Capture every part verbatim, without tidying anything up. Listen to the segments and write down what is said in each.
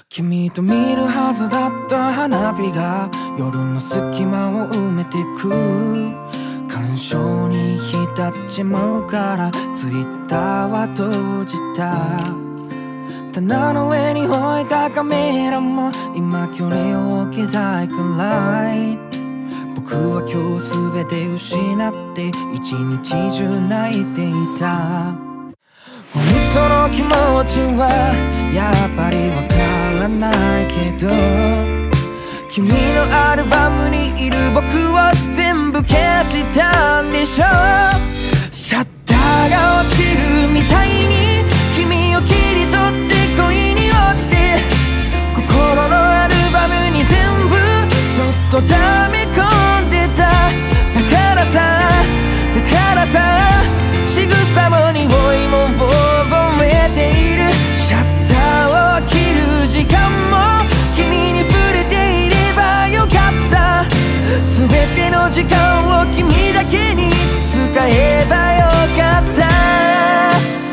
君と見るはずだった花火が夜の隙間を埋めてく。感傷に浸っちまうからツイッターは閉じた。棚の上に置いたカメラも今距離を置きたいくらい。僕は今日全て失って一日中泣いていた。本当の気持ちはやっぱりわからないけど、君のアルバムにいる僕を全部消したんでしょ。シャッターが落ちるみたいに君を切り取って恋に落ちて、心のアルバムに全部そっと溜め込んでた。だからさだからさ仕草も匂いも覚えている。シャッターを切る時間も君に触れていればよかった。全ての時間を君だけに使えばよかった。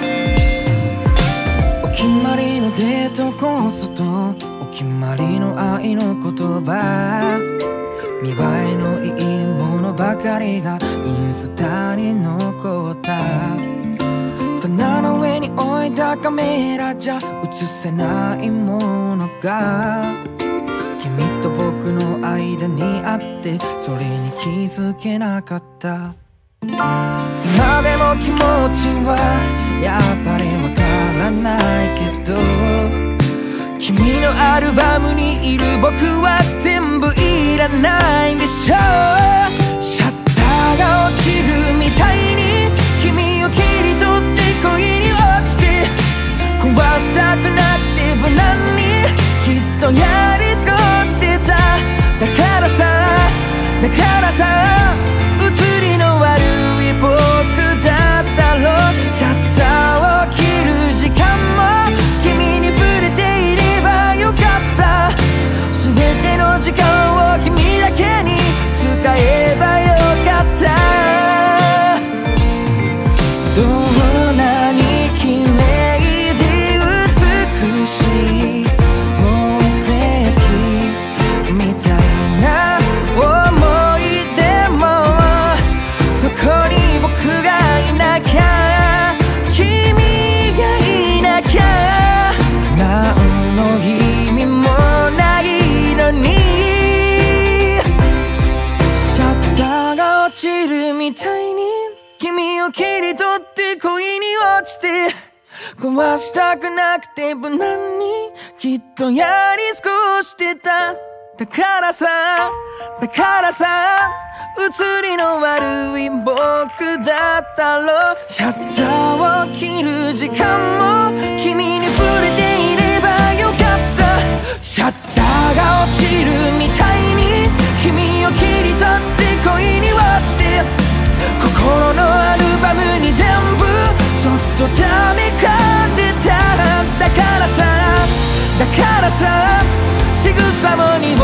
お決まりのデートコースとお決まりの愛の言葉、見栄えのいいものばかりがインスタに残った。棚の上に置いたカメラじゃ映せないものが君と僕の間にあって、それに気づけなかった。今でも気持ちはやっぱりわからないけど、君のアルバムにいる僕は全部いらないんでしょ。シャッターが落ちるみたいに君を切り取って恋に落ちて、壊したくなくて無難にきっとやり過ごしてた。だからさだからさ写りの悪い僕だったろう。シャッターを切る時間も君に触れていればよかった。全ての時間を君だけに使えばよかった。どんなに綺麗で美しい宝石みたいな思い出も、そこに僕がいなきゃ君がいなきゃ何の意味もないのに。シャッターが落ちるみたいに君を切り取って恋に落ちて、壊したくなくて無難にきっとやり過ごしてた。だからさだからさ写りの悪い僕だったろう。シャッターを切る時間も君に触れていればよかった。シャッターが落ちるみたいに君を切り取って恋に落ちて、心のアルバムに全部そっと溜め込んでた。だからさだからさ仕草も匂